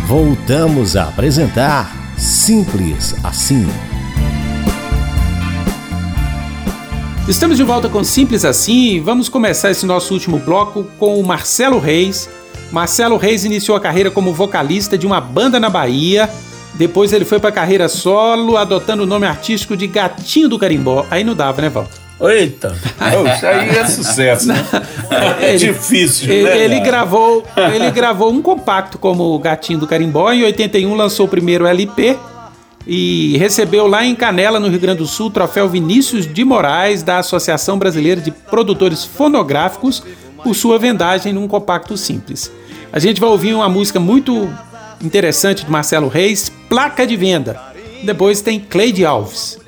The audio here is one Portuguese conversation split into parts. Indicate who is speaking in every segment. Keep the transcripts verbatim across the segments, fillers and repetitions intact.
Speaker 1: Voltamos a apresentar Simples Assim.
Speaker 2: Estamos de volta com Simples Assim e vamos começar esse nosso último bloco com o Marcelo Reis. Marcelo Reis iniciou a carreira como vocalista de uma banda na Bahia. Depois ele foi para a carreira solo, adotando o nome artístico de Gatinho do Carimbó. Aí não dava, né, Val?
Speaker 3: Eita, isso aí é sucesso, né? É ele, difícil,
Speaker 2: ele,
Speaker 3: né?
Speaker 2: Ele gravou, ele gravou um compacto como Gatinho do Carimbó. Em oitenta e um lançou o primeiro L P e recebeu lá em Canela, no Rio Grande do Sul, o troféu Vinícius de Moraes da Associação Brasileira de Produtores Fonográficos por sua vendagem num compacto simples. A gente vai ouvir uma música muito interessante de Marcelo Reis, Placa de Venda. Depois tem Cleide Alves.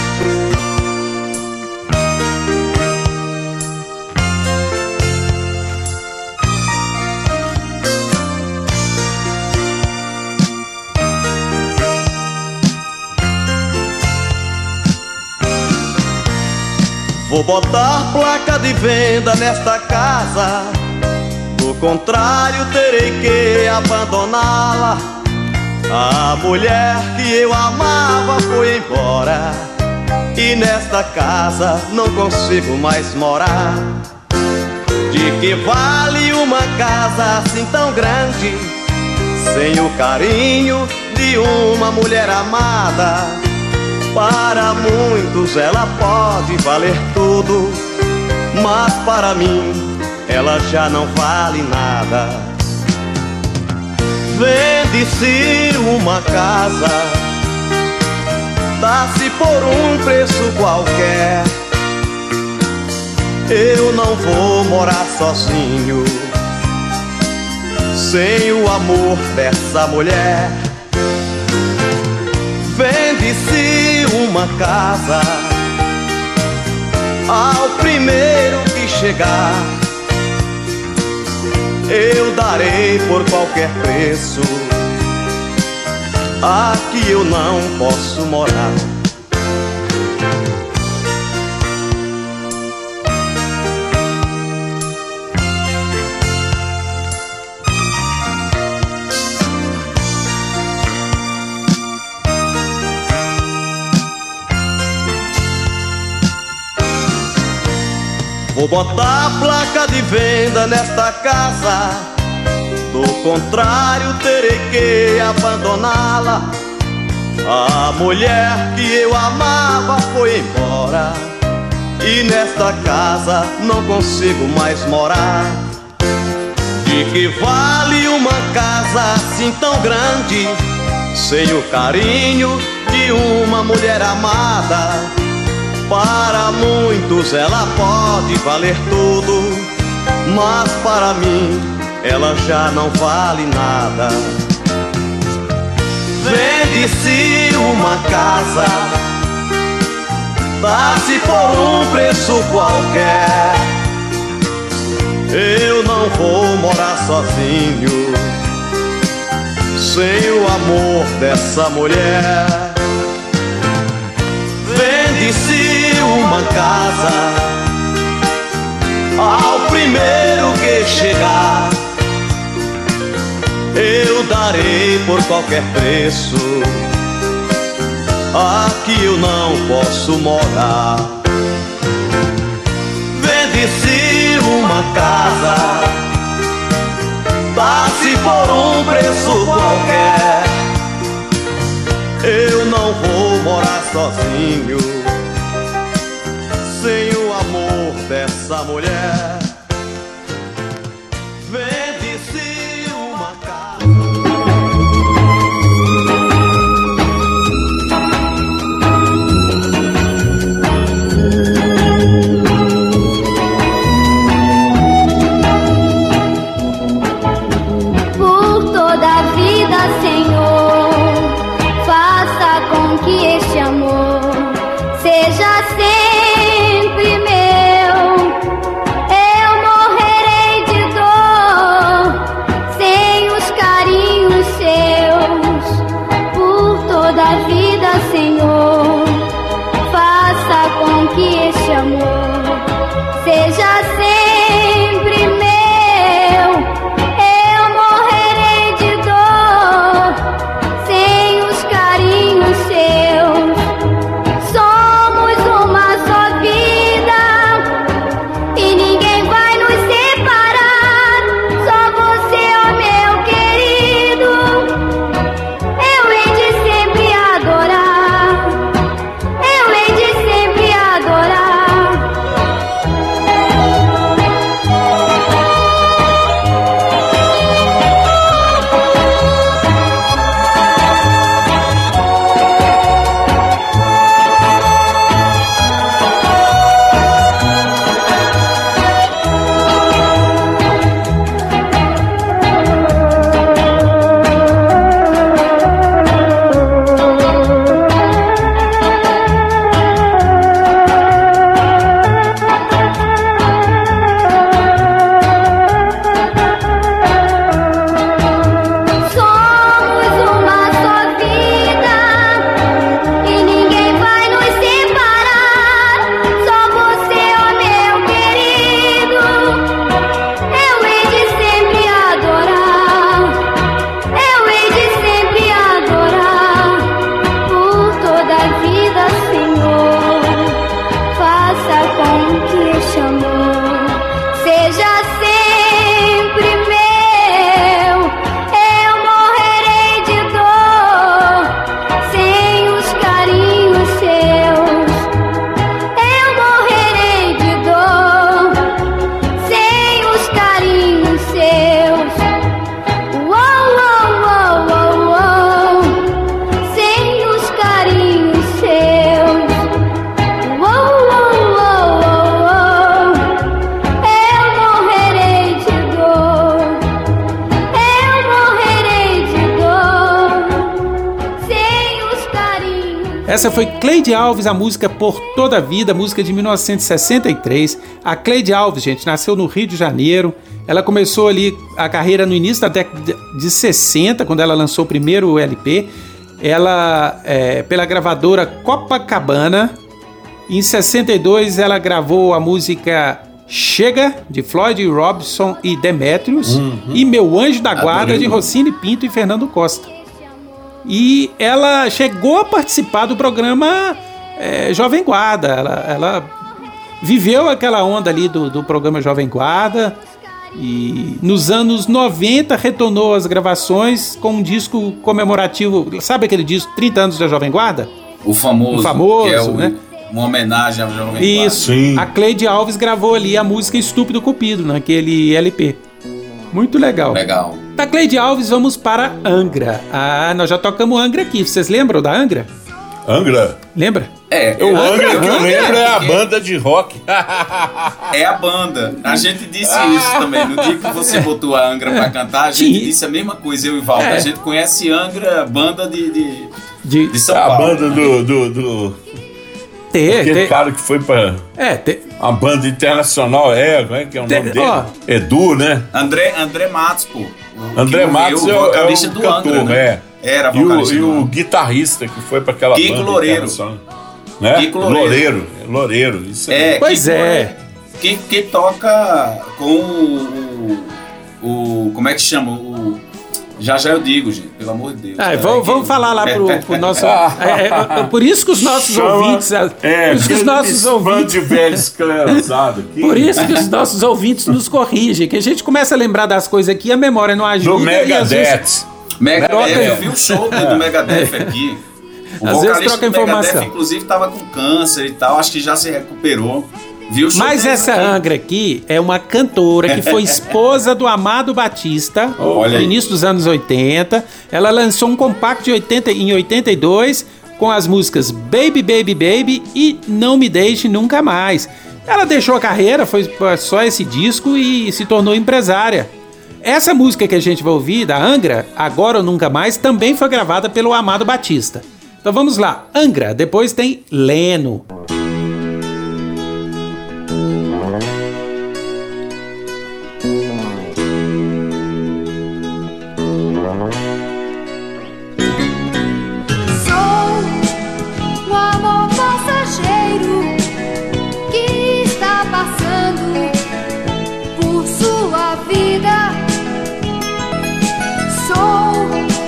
Speaker 4: Vou botar placa de venda nesta casa, do contrário terei que abandoná-la. A mulher que eu amava foi embora e nesta casa não consigo mais morar. De que vale uma casa assim tão grande, sem o carinho de uma mulher amada? Para muitos ela pode valer tudo, mas para mim ela já não vale nada. Vende-se uma casa, dá-se por um preço qualquer. Eu não vou morar sozinho, sem o amor dessa mulher. Vende-se uma casa ao primeiro que chegar. Eu darei por qualquer preço, aqui eu não posso morar. Vou botar a placa de venda nesta casa, do contrário terei que abandoná-la. A mulher que eu amava foi embora e nesta casa não consigo mais morar. De que vale uma casa assim tão grande, sem o carinho de uma mulher amada? Para muitos ela pode valer tudo, mas para mim ela já não vale nada. Vende-se uma casa, dá-se por um preço qualquer. Eu não vou morar sozinho, sem o amor dessa mulher. Vende-se uma casa ao primeiro que chegar. Eu darei por qualquer preço, aqui eu não posso morar. Vende-se uma casa, dá-se por um preço qualquer. Eu não vou morar sozinho, sem o amor dessa mulher. Vende-se uma casa.
Speaker 5: Por toda a vida, Senhor, faça com que este amor seja sempre meu.
Speaker 2: Essa foi Cleide Alves, a música Por Toda a Vida, música de mil novecentos e sessenta e três. A Cleide Alves, gente, nasceu no Rio de Janeiro. Ela começou ali a carreira no início da década de sessenta, quando ela lançou o primeiro L P. Ela, é, pela gravadora Copacabana. Em sessenta e dois, ela gravou a música Chega, de Floyd Robson e Demetrius, uhum. e Meu Anjo da Guarda, de Rossini Pinto e Fernando Costa. E ela chegou a participar do programa é, Jovem Guarda. Ela, ela viveu aquela onda ali do, do programa Jovem Guarda. E nos anos noventa retornou às gravações com um disco comemorativo. Sabe aquele disco trinta anos da Jovem Guarda?
Speaker 6: O famoso,
Speaker 2: o famoso,
Speaker 6: que é o,
Speaker 2: né?
Speaker 6: Uma homenagem ao Jovem Guarda.
Speaker 2: Isso, sim. A Cleide Alves gravou ali a música Estúpido Cupido, naquele L P. Muito legal.
Speaker 6: Legal.
Speaker 2: Da Cleide Alves, vamos para Angra. Ah, nós já tocamos Angra aqui. Vocês lembram da Angra?
Speaker 3: Angra?
Speaker 2: Lembra?
Speaker 6: É.
Speaker 3: O Angra, Angra que eu lembro é a
Speaker 6: porque...
Speaker 3: banda de rock.
Speaker 6: É a banda. A gente disse isso também. No dia que você botou a Angra pra cantar, a gente Sim. disse a mesma coisa, eu e Valdo. É. A gente conhece Angra, banda de, de, de... de São
Speaker 3: a
Speaker 6: Paulo.
Speaker 3: A banda do... do, do...
Speaker 2: Ter,
Speaker 3: Aquele
Speaker 2: ter.
Speaker 3: cara que foi pra
Speaker 2: é, ter.
Speaker 3: uma banda internacional, é, como é que é o
Speaker 2: ter.
Speaker 3: nome dele?
Speaker 2: Ó.
Speaker 3: Edu, né?
Speaker 6: André, André Matos, pô. O
Speaker 3: André Matos é o vocalista do cantor, Angra, né? É.
Speaker 6: Era
Speaker 3: e
Speaker 6: vocalista
Speaker 3: o, e
Speaker 6: do
Speaker 3: o guitarrista que foi pra aquela
Speaker 6: Kiko
Speaker 3: banda
Speaker 6: Loureiro.
Speaker 3: Né?
Speaker 6: Kiko Loureiro.
Speaker 3: Loureiro. Loureiro, isso
Speaker 6: é.
Speaker 3: é.
Speaker 2: Pois
Speaker 6: Kiko
Speaker 2: é.
Speaker 6: Que, que toca com o, o, o... Como é que chama? O... Já já eu digo, gente, pelo amor de Deus.
Speaker 2: Ah, vamos, vamos falar lá pro, pro nosso... é, é, por isso que os nossos Chama, ouvintes...
Speaker 3: É,
Speaker 2: por isso que os nossos ouvintes...
Speaker 3: de velho esclerosado aqui.
Speaker 2: Por isso que os nossos ouvintes nos corrigem, que a gente começa a lembrar das coisas aqui, a memória não ajuda.
Speaker 3: Do Megadeth.
Speaker 2: Vezes...
Speaker 6: Megadeth, eu vi o show do Megadeth aqui. O
Speaker 2: às vezes troca
Speaker 6: do
Speaker 2: informação.
Speaker 6: Megadeth, inclusive, tava com câncer e tal, acho que já se recuperou. Viu o show
Speaker 2: Mas essa
Speaker 6: aqui.
Speaker 2: Angra aqui é uma cantora que foi esposa do Amado Batista
Speaker 6: Olha
Speaker 2: no
Speaker 6: aí.
Speaker 2: início dos anos oitenta. Ela lançou um compacto de oitenta, em oitenta e dois com as músicas Baby, Baby, Baby e Não Me Deixe Nunca Mais. Ela deixou a carreira, foi só esse disco e se tornou empresária. Essa música que a gente vai ouvir, da Angra, Agora ou Nunca Mais, também foi gravada pelo Amado Batista. Então vamos lá, Angra, depois tem Leno.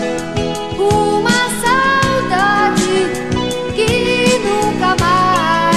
Speaker 5: Uma saudade que nunca mais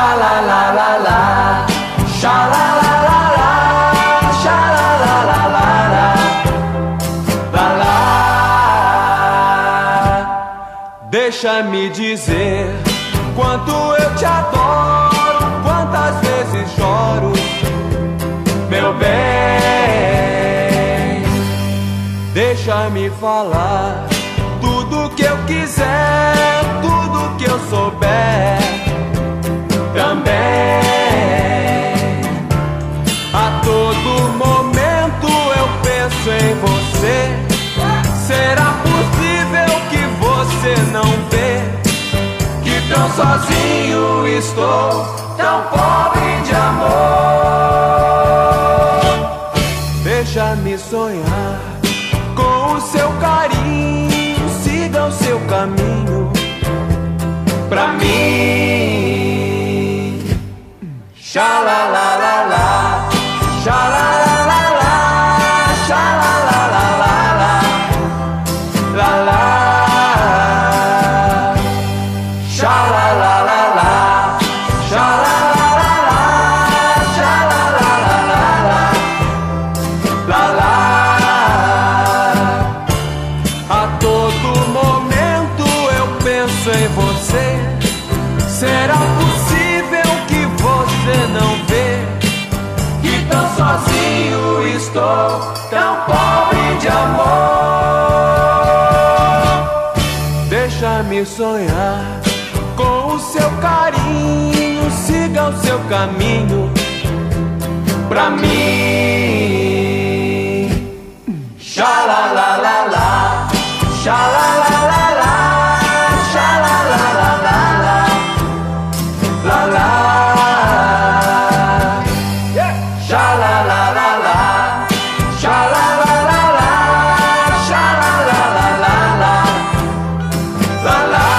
Speaker 4: Xalalalala, xalalalala, xalalalala, lalá. Deixa-me dizer quanto eu te adoro, quantas vezes choro, meu bem. Deixa-me falar tudo que eu quiser, tudo que eu souber também. A todo momento eu penso em você. Será possível que você não vê que tão sozinho estou, tão pobre de amor? Deixa-me sonhar com o seu carinho, siga o seu caminho pra mim. Xalalalala, xalalalala, xalalalala, lalá. Xalalalala, xalalalala, xalalalala, lalá. A todo momento eu penso em você. Será possível que você não vê que tão sozinho estou, tão pobre de amor? Deixa-me sonhar com o seu carinho, siga o seu caminho pra mim. Xalalalala, xalalalala, xalalalala, lalá. Xalalalala, xalalalala, xalalalala, lalá.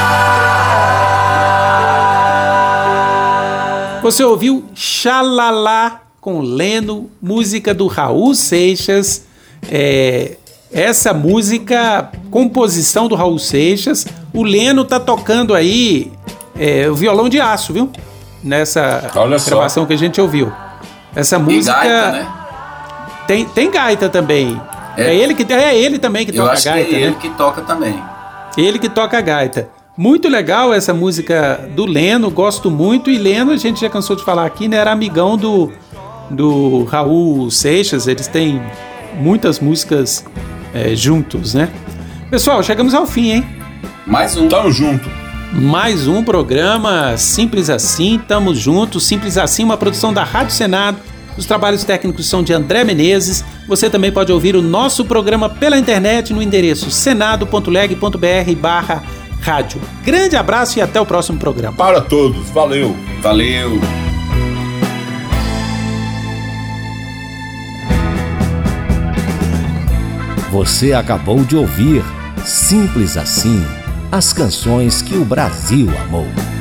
Speaker 2: Você ouviu Xalala com Leno, música do Raul Seixas. É, essa música, composição do Raul Seixas. O Leno tá tocando aí é, o violão de aço, viu? Nessa
Speaker 3: Olha
Speaker 2: gravação
Speaker 3: só.
Speaker 2: que a gente ouviu. Essa
Speaker 6: E
Speaker 2: música
Speaker 6: gaita, né?
Speaker 2: tem, tem gaita também. É,
Speaker 6: É.
Speaker 2: ele que é ele também que
Speaker 6: Eu
Speaker 2: toca
Speaker 6: acho
Speaker 2: gaita,
Speaker 6: que é
Speaker 2: né?
Speaker 6: ele que toca também.
Speaker 2: Ele que toca gaita. Muito legal essa música do Leno, gosto muito. E Leno, a gente já cansou de falar aqui, né? Era amigão do, do Raul Seixas. Eles têm muitas músicas é, juntos, né? Pessoal, chegamos ao fim, hein?
Speaker 6: Mais um.
Speaker 3: Tamo junto.
Speaker 2: Mais um programa Simples Assim, tamo juntos. Simples Assim, uma produção da Rádio Senado. Os trabalhos técnicos são de André Menezes. Você também pode ouvir o nosso programa pela internet no endereço senado ponto leg ponto br barra rádio. Grande abraço e até o próximo programa.
Speaker 3: Para todos. Valeu.
Speaker 6: Valeu.
Speaker 1: Você acabou de ouvir Simples Assim, as canções que o Brasil amou.